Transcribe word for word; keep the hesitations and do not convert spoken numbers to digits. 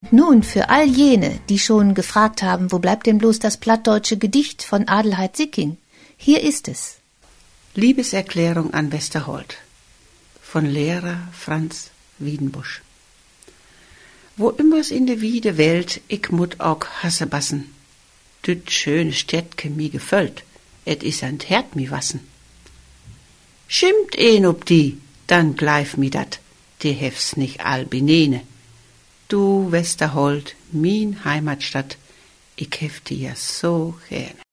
Nun, für all jene, die schon gefragt haben, wo bleibt denn bloß das plattdeutsche Gedicht von Adelheid Sicking? Hier ist es. Liebeserklärung an Westerhold von Lehrer Franz Wiedenbusch. Wo immers in de wiede Welt ik mut auch hasse bassen, düt schöne Städtke mi gefällt, et is an Herd mi wassen. Schimmt een ob die, dann bleif mi dat, die hef's nicht all benene. Du Westerhold, min Heimatstadt, ich hef die ja so gern.